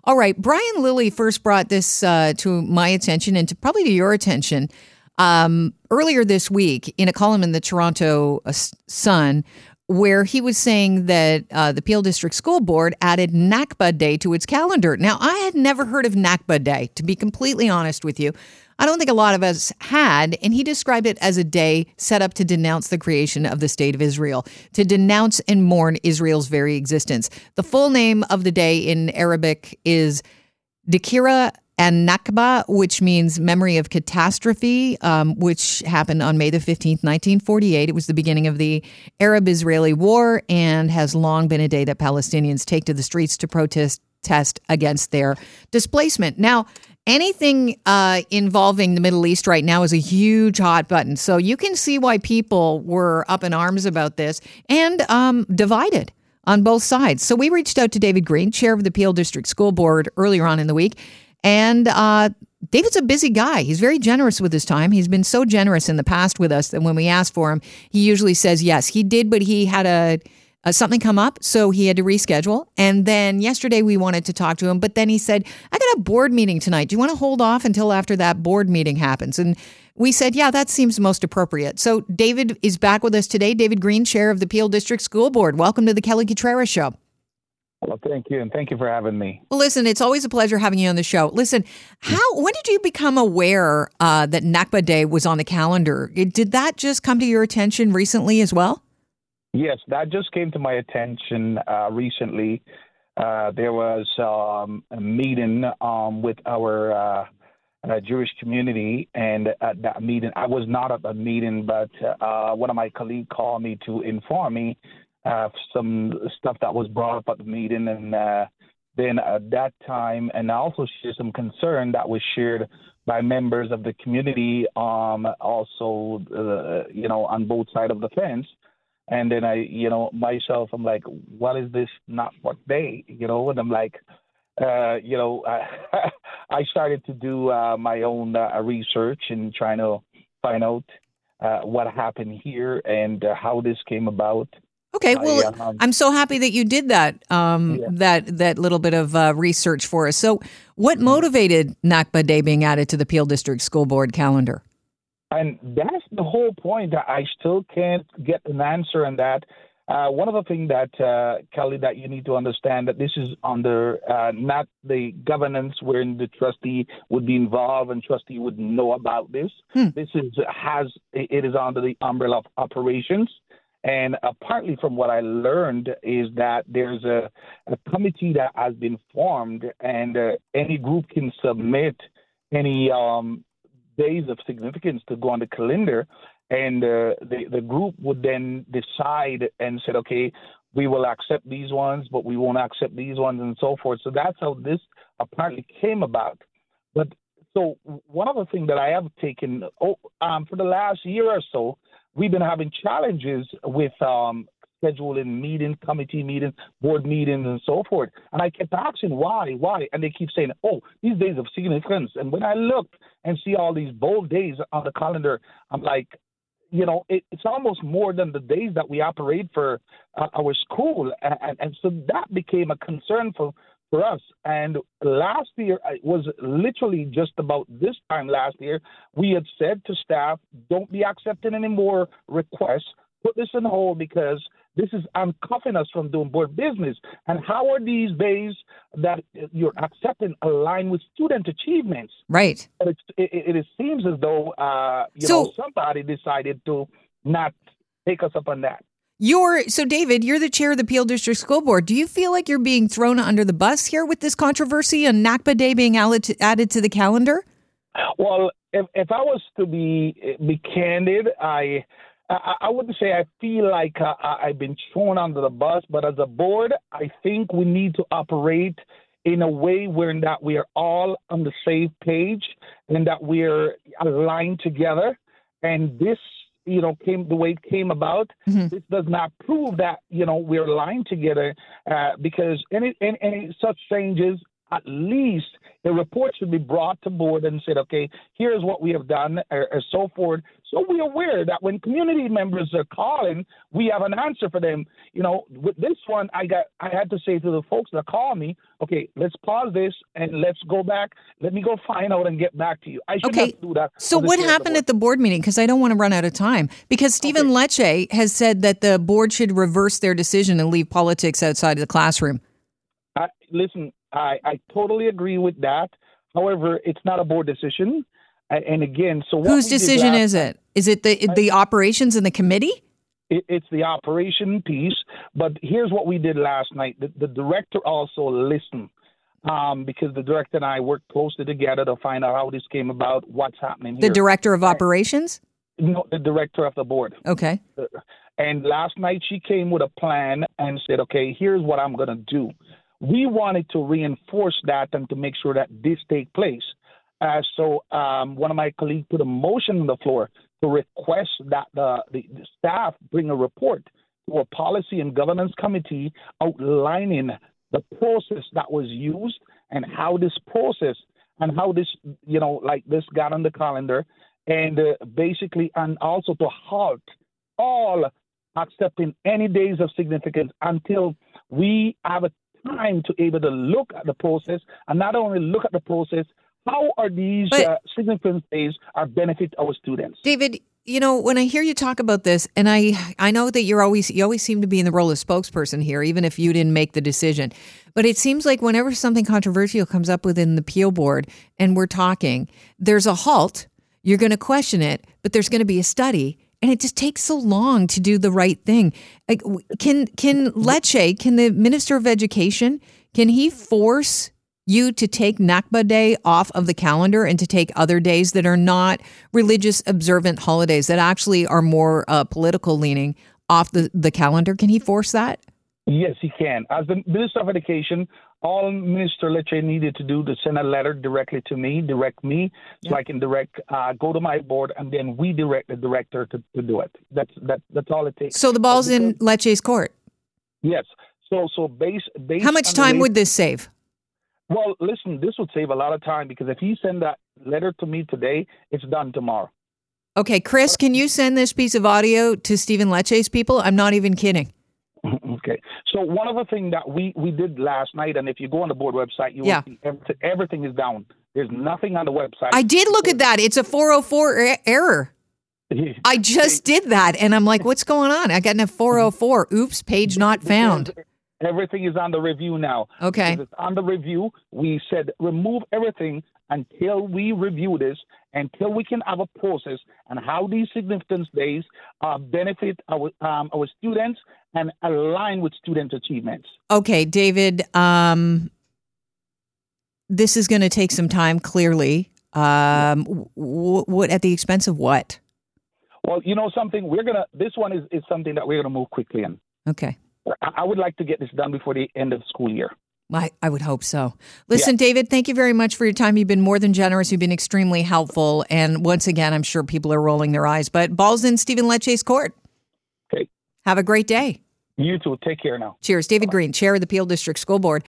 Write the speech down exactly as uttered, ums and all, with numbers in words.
All right. Brian Lilly first brought this uh, to my attention and to probably to your attention um, earlier this week in a column in the Toronto uh, Sun, where he was saying that uh, the Peel District School Board added Nakba Day to its calendar. Now, I had never heard of Nakba Day, to be completely honest with you. I don't think a lot of us had, and he described it as a day set up to denounce the creation of the State of Israel, to denounce and mourn Israel's very existence. The full name of the day in Arabic is Dhikra an-Nakba, which means memory of catastrophe, um, which happened on May the fifteenth, nineteen forty-eight. It was the beginning of the Arab-Israeli War and has long been a day that Palestinians take to the streets to protest test against their displacement. Now, anything uh, involving the Middle East right now is a huge hot button. So you can see why people were up in arms about this and um, divided on both sides. So we reached out to David Green, chair of the Peel District School Board, earlier on in the week. And uh, David's a busy guy. He's very generous with his time. He's been so generous in the past with us that when we ask for him, he usually says yes. He did, but he had a Uh, something come up, so he had to reschedule. And then yesterday we wanted to talk to him, but then he said, I got a board meeting tonight. Do you want to hold off until after that board meeting happens? And we said, yeah, that seems most appropriate. So David is back with us today. David Green, chair of the Peel District School Board. Welcome to the Kelly Cutrera Show. Well, thank you, and thank you for having me. Well, listen, it's always a pleasure having you on the show. Listen, how when did you become aware uh, that Nakba Day was on the calendar? Did that just come to your attention recently as well? Yes, that just came to my attention uh, recently. Uh, there was um, a meeting um, with our uh, uh, Jewish community, and at that meeting, I was not at the meeting, but uh, one of my colleagues called me to inform me of some stuff that was brought up at the meeting, and uh, then at that time, and I also shared some concern that was shared by members of the community, um, also, uh, you know, on both sides of the fence. And then I, you know, myself, I'm like, what is this not what day, you know? And I'm like, uh, you know, I, I started to do uh, my own uh, research and trying to find out uh, what happened here and uh, how this came about. Okay, well, I, um, I'm so happy that you did that, um, yeah. that that little bit of uh, research for us. So what motivated Nakba Day being added to the Peel District School Board calendar? And that's the whole point. I still can't get an answer on that. Uh, one of the things that, uh, Kelly, that you need to understand that this is under uh, not the governance wherein the trustee would be involved and trustee would know about this. Hmm. This is has it is under the umbrella of operations. And uh, partly from what I learned is that there's a, a committee that has been formed, and uh, any group can submit any um, days of significance to go on the calendar, and uh, the, the group would then decide and said, okay, we will accept these ones, but we won't accept these ones, and so forth. So that's how this apparently came about. But so one of the things that I have taken oh, um, for the last year or so, we've been having challenges with um, scheduling meeting, committee meetings, board meetings, and so forth. And I kept asking why, why, and they keep saying, oh, these days of significance. And when I look and see all these bold days on the calendar, I'm like, you know, it, it's almost more than the days that we operate for uh, our school. And, and so that became a concern for, for us. And last year, it was literally just about this time last year, we had said to staff, don't be accepting any more requests. Put this on hold because this is uncuffing us from doing board business. And how are these days that you're accepting align with student achievements? Right. It, it, it seems as though uh, you so, know somebody decided to not take us up on that. You're so, David, you're the chair of the Peel District School Board. Do you feel like you're being thrown under the bus here with this controversy and Nakba Day being added to, added to the calendar? Well, if, if I was to be be candid, I. I, I wouldn't say I feel like uh, I've been thrown under the bus, but as a board, I think we need to operate in a way where that we are all on the same page and that we're aligned together. And this, you know, came the way it came about. Mm-hmm. This does not prove that, you know, we're aligned together uh, because any, any, any such changes, at least The report should be brought to board and said, okay, here's what we have done, or, or so forth. So we're aware that when community members are calling, we have an answer for them. You know, with this one, I got, I had to say to the folks that call me, okay, let's pause this and let's go back. Let me go find out and get back to you. I should okay. have to do that. So what happened the at the board meeting? Because I don't want to run out of time. Because Stephen okay. Lecce has said that the board should reverse their decision and leave politics outside of the classroom. I, listen, I, I totally agree with that. However, it's not a board decision. And again, so what whose decision is it? Is it the the operations and the committee? It, it's the operation piece. But here's what we did last night. The, the director also listened um, because the director and I worked closely together to find out how this came about, what's happening here. The director of operations? No, the director of the board. Okay. And last night she came with a plan and said, okay, here's what I'm going to do. We wanted to reinforce that and to make sure that this take place. Uh, so um, one of my colleagues put a motion on the floor to request that the, the, the staff bring a report to a policy and governance committee outlining the process that was used and how this process and how this, you know, like this got on the calendar, and uh, basically, and also to halt all accepting any days of significance until we have a time to able to look at the process, and not only look at the process, how are these but, uh, significance days are benefit our students? David, you know, when I hear you talk about this, and I, I know that you're always you always seem to be in the role of spokesperson here, even if you didn't make the decision. But it seems like whenever something controversial comes up within the P O board and we're talking, there's a halt. You're going to question it, but there's going to be a study. And it just takes so long to do the right thing. Like, can can Lecce, can the Minister of Education, can he force you to take Nakba Day off of the calendar and to take other days that are not religious observant holidays, that actually are more uh, political leaning, off the, the calendar? Can he force that? Yes, he can. As the Minister of Education, all Minister Lecce needed to do to send a letter directly to me, direct me, so yep. I can direct, uh, go to my board, and then we direct the director to, to do it. That's that. That's all it takes. So the ball's because, in Lecce's court? Yes. So so base, base How much time would this save? Well, listen, this would save a lot of time, because if he send that letter to me today, it's done tomorrow. Okay, Chris, can you send this piece of audio to Stephen Lecce's people? I'm not even kidding. Okay. So one of the things that we, we did last night, and if you go on the board website, you yeah. will see everything, everything is down. There's nothing on the website. I did look at that. It's a four oh four er- error. I just did that, and I'm like, what's going on? I got a four oh four. Oops, page not found. Everything is on the review now. Okay. Because it's on the review. We said remove everything until we review this, until we can have a process and how these significance days uh, benefit our um, our students and align with student achievements. Okay, David, um, this is going to take some time, clearly. Um, w- w- at the expense of what? Well, you know something, we're going to, this one is, is something that we're going to move quickly in. Okay. I, I would like to get this done before the end of the school year. I, I would hope so. Listen, yeah. David, thank you very much for your time. You've been more than generous. You've been extremely helpful. And once again, I'm sure people are rolling their eyes, but ball's in Stephen Lecce's court. Okay. Have a great day. You too. Take care now. Cheers. David Green, Chair of the Peel District School Board.